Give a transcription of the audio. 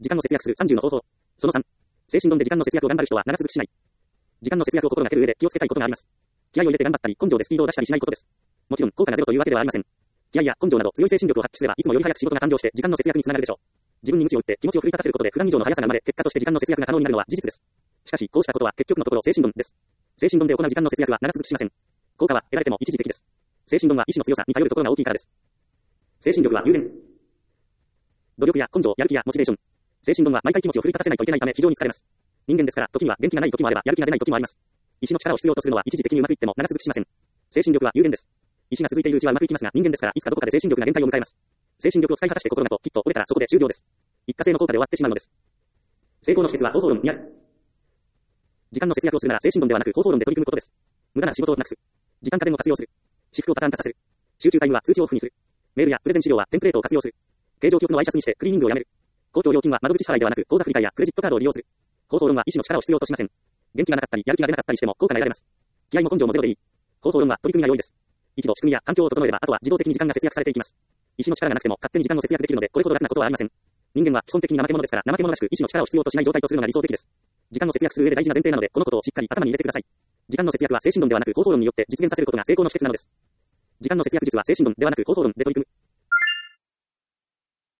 時間の節約する30の方法。その3。精神論で時間の節約を頑張る人は長続きしない。時間の節約を心がける上で気をつけたいことがあります。気合を入れて頑張ったり、根性でスピードを出したりしないことです。もちろん、効果がゼロというわけではありません。気合や根性など強い精神力を発揮すれば、いつもより早く仕事が完了して時間の節約につながるでしょう。自分に鞭を打って気持ちを奮い立たせることで普段以上の速さが生まれ、結果として時間の節約が可能になるのは事実です。しかし、こうしたことは結局のところ精神論です。精神論で行う時間の節約は長続きしません。効果は得られても一時的です。精神論は意志の強さに頼るところが大きいからです。精神力は有限。努力や根性、やる気やモチベーション。精神論は毎回気持ちを奮い立たせないといけないため非常に疲れます。人間ですから、時には元気がない時もあれば、やる気が出ない時もあります。意志の力を必要とするのは一時的にうまくいっても長続きしません。精神力は有限です。意志が続いているうちはうまくいきますが、人間ですから、いつかどこかで精神力が限界を迎えます。精神力を使い果たして心がと、きっと折れたらそこで終了です。一過性の効果で終わってしまうのです。成功の秘訣は方法論にある。時間の節約をするなら精神論ではなく方法論で取り組むことです。無駄な仕事をなくす。時間家電を活用する。シフトをパターン化させる。集中タイムは通知オフにする。メールやプレゼン資料はテンプレートを活用する。形状記憶のワイシャツにしてクリーニングをやめる。公共料金は窓口支払いではなく口座振替やクレジットカードを利用する。方法論は意志の力を必要としません。元気がなかったりやる気が出なかったりしても効果が得られます。気合も根性もゼロでいい。方法論は取り組みが良いです。一度仕組みや環境を整えればあとは自動的に時間が節約されていきます。意志の力がなくても勝手に時間を節約できるのでこれほど楽なことはありません。人間は基本的に怠け者ですから怠け者らしく意志の力を必要としない状態とするのが理想的です。時間の節約する上で大事な前提なのでこのことをしっかり頭に入れてください。時間の節約は精神論ではなく方法論によって実現させることが成功の秘訣なのです。時間の節約術は精神論ではなく方法論で取り組む。